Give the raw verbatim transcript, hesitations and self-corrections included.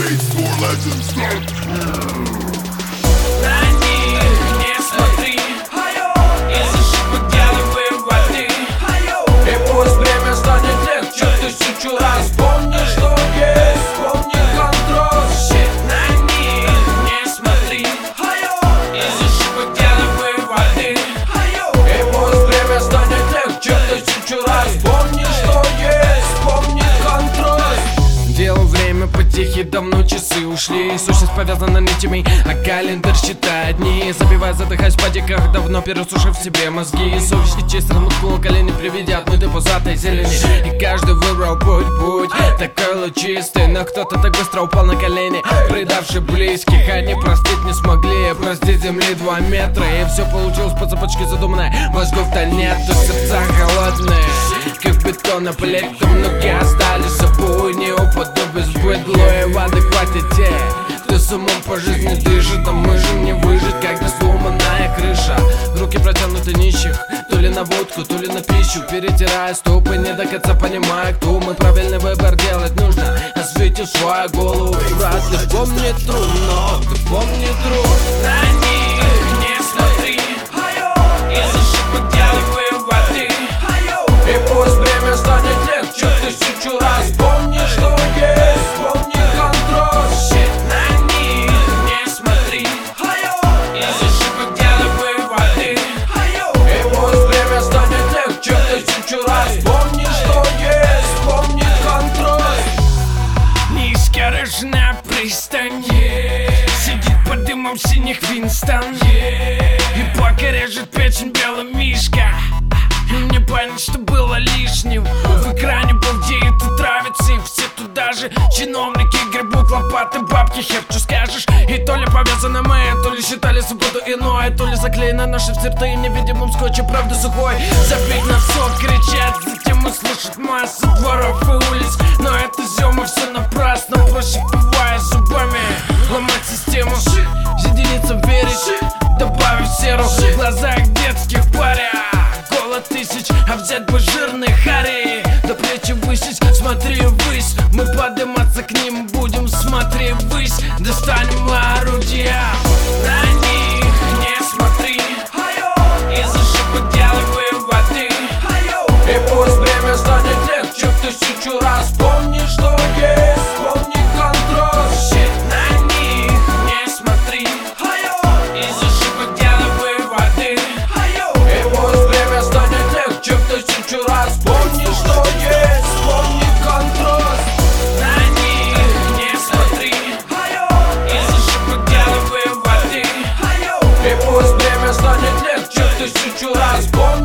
States, more legends start here. На них не смотри, из ошибок делай выводы. И пусть время станет легче тысячу раз. Помни, что есть, помни контроль. На них не смотри, из ошибок делай выводы. И пусть время станет легче тысячу раз. Помни, что есть, помни контроль. Делал время потихи, давно часы ушли. Сущность повязана нитями, а календарь считает дни. Забивая, задыхаясь в падиках, давно пересушив себе мозги. Совесть и честь размуткнула колени, приведят мы до пузатой зелени. И каждый выбрал путь, путь такой лучистый, но кто-то так быстро упал на колени, предавший близких. Они простить не смогли, простить земли два метра. И все получилось по цепочке задуманной. Мозгов-то нету, сердца холодные, как бетон, а плитом ноги остались собой. Не упаду без быдла и в адеквате те, кто с умом по жизни дышит. А мы же не выжить, когда сломанная крыша. Руки протянуты нищих, то ли на водку, то ли на пищу. Перетирая стопы, не до конца понимая, кто мы. Правильный выбор делать нужно, освети свою голову. Брат, ты помни трудно, ты помни труд. На них не смотри, из ошибок делай выводы. И пусть время станет легче тысячу раз. Помни, что есть, помни контроль. На них не смотри, из ошибок делай выводы. И пусть время станет легче тысячу раз. Помни, что есть, помни контроль. Неискорежная пристань, сидит под дымом синих Винстон, и пока режет печень белый мишка. Не понять, что было лишним. В экране балдеют и травятся, и все туда же. Чиновники гребут лопаты, бабки, хер, что скажешь. И то ли повязаны мы, то ли считали свободу иной, то ли заклеено наши черты невидимым скотчем правды сухой. Забить на все, кричать, затем услышать массу дворов и улиц. Но это зема, все напрасно, проще пивая зубами ломать систему, единицам верить, добавив серу в глазах детских паря. Тысяч, а взять бы жирные хари, до плечи высить, смотри ввысь. Мы подниматься к ним будем, смотри ввысь. Достанем орудия. На них не смотри, из ошибок делай выводы. И пусть время станет легче тысячу раз. Помни, что есть, помни контроль. На них не смотри, из ошибок делай выводы. И пусть время станет легче тысячу раз. Помни, что есть, помни контроль. На них не смотри, из ошибок делай выводы. И пусть время станет легче тысячу раз. Помни,